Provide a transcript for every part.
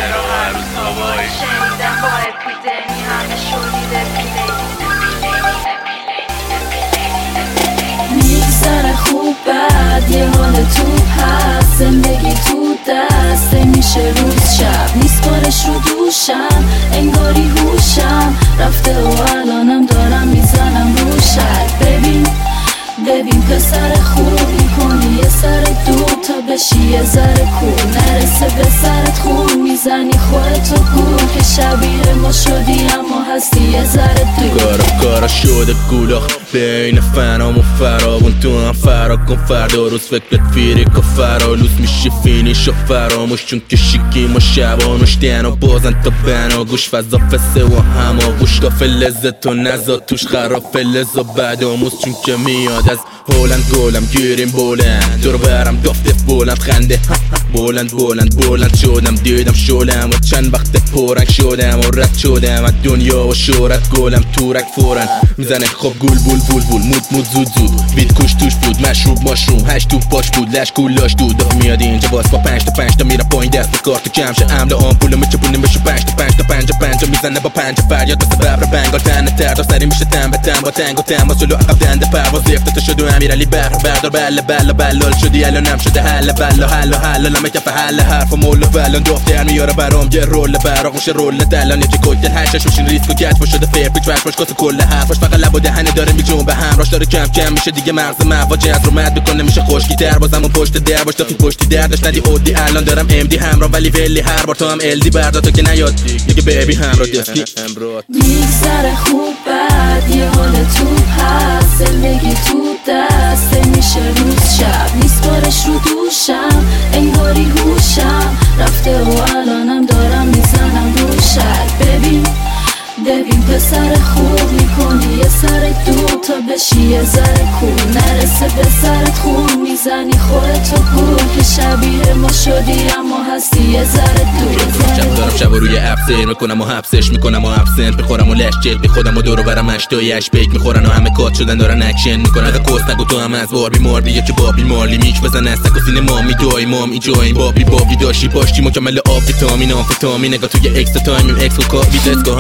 چرا هر روز هوایی شنیدم با اپیدمی همه شدی میگذره خوب بد یه حال توپ هست زندگی تو دست میشه روز شب نیست بارش رو دوشم انگاری هوشم رفته و الانم دارم میزنم رو شد ببین پسر خوب میکنی یه سر دو تا بشی یه ذره کور نرسه به سرت خون میزنی خودتو گور که شبیه ما شدی اما هستی یه ذره دور کارا شده گولاخ بین فنام و فرابون تو هم فرا کن فردا روز فکرت فیریک و فرالوز میشه فینیش و فراموش چون که شیکی ما شبانوش دینا بازن تا بنا گوش فضا فسه و همه گوش کافه لذت و نزا توش خراف لذا بعد آموز چون که میاد از هولند گولم گیریم بولند دور برم دفت بولند خنده بولند شدم دیدم شلم و چند وقت پرنگ شدم و رد شدم از دنیا و شورت گولم تورک فورن میزنه خوب گول بول مود زود وید کوش توش بود مشروم هشت تو پاش بود لش کولاش دود میاد اینجا باز با 5 تا میرم پایین دست به کارت کم شه عمل آمپول میچپونه میشه 5 تا میزنه با 5 فریاد دست ببر بنگال تنه تر سری میشه تن به تن با تنگ و تماس و عقب دنده پرواز افتت شد و امیرعلی بردار بلال شدی الانم شده حل نمه کف حل حرف و مول و بلان دفتر میاره برام یه رول براق میشه رول دلان یه کوکتل هشش بشین ریسک و گچ شده فیر پیچ وش باش کاسه کل حرفش فقط لب و دهنه داره میجون به همراش داره کم میشه دیگه مغز مواجه از رو مد بکنه میشه خشکی تر بازم و پشت در باش تا تو پشتی دردش ندی اودی الان دارم ام دی همراه ولی ولی هر بار تو هم ال دی بردا تو که نیاد دیگه بیبی همراه دستی میگذره خوب بد یه حال توپ هست زندگی تو دست میشه روز شب نیست بارش رو دوشم انگاری هوشم رفته و الانم دارم میزنم رو شد ببین پسر خوب میکنی یه سر دو تا بشی یه ذره کور نرسه به سرت خون میزنی خودتو گور که شبیه ما شدی اما هستی یه ذره دور دارم شب روی افسر میکنم و حبسش میکنم و ابسنت میخورم و لش جد میخودم و دورو برم اشتایش بیک میخورن و همه کات شدن دارن اکشن میکنن از کوست نگو تو هم از باربی ماردی یکی بابی مارلی میک بزن استک و سینه مامی دای مام اینجاییم بابی داشتی پاشتی مکمل آب ویتامین آمفتامین نگاه توی اکسترا تایم اکس و کافی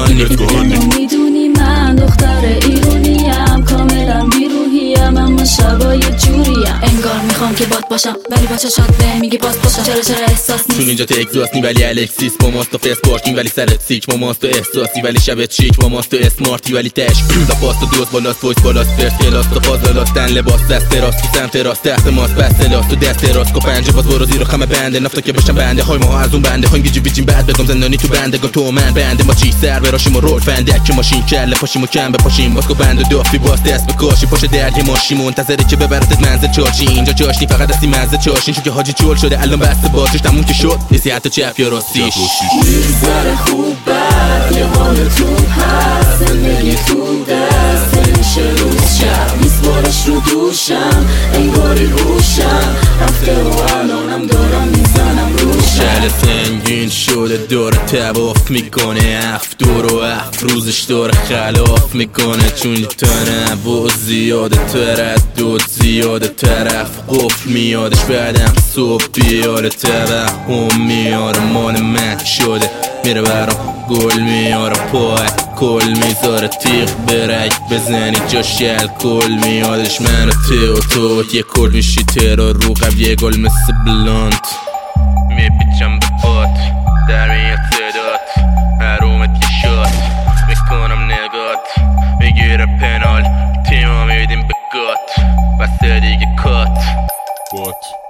میدونی من دختر ایرونیم کاملا بیروحیم اما شبای جوریم انگار میخوام که باد باشم ولی بچه شاد به میگی باز باشم چرا احساس نیست چون اینجا تگزاس نی ولی الکسیس با ماست و فیس پارکینگ ولی سرت سیک با ماست و احساسی ولی شبت چیک با ماست و اسمارتی ولی تش دا پاست و دوست بالاست وایس بالاست فرست کلاس و فازلاستن لباس دست راست تو سمت راست تحت ماست بست لاست و دست راست کو پنجه باز برو زیر خم بنده نفتا که بشم بنده های ما از اون بنده های بیجیم بعد بگم زندانی تو بندگان تو من بنده ما چی سر براشیم و رول فندک که ماشین کله پاشیم و کم بپاشیم باز کو بند و دافی باز دست بکاشیم پاش درگی ماشین منتظره که ببرتت منزل چاشی اینجا چاشنی فقط دستی منزل چاشین چون که حاجی چول شده الان بسته بازش تموم که شد نیستی حتی چپ یا راستیش میگذره خوب بد یه حال توپ هست زندگی تو دست میشه روز شب نیست بارش رو دوشم انگاری هوشم رفته و الانم دارم میزنم رو شل سنگین شده داره تواف میکنه دور و روزش داره خلاف میکنه چون تنوع زیاده تردد زیاده طرف قفل میادش بعدم صبح بیاره توهم میاره مال من شده میره برام گل میاره پای کل میذاره تیغ برک بزنی جا شل کل میادش من و تو یه کل میشی ترا رو قبل یه گل مثل بلانت میپیچم به پات در میاد صدات حرومت یه شات میکنم نگات میگیره پنال تیما میدیم به گات بسته دیگه کات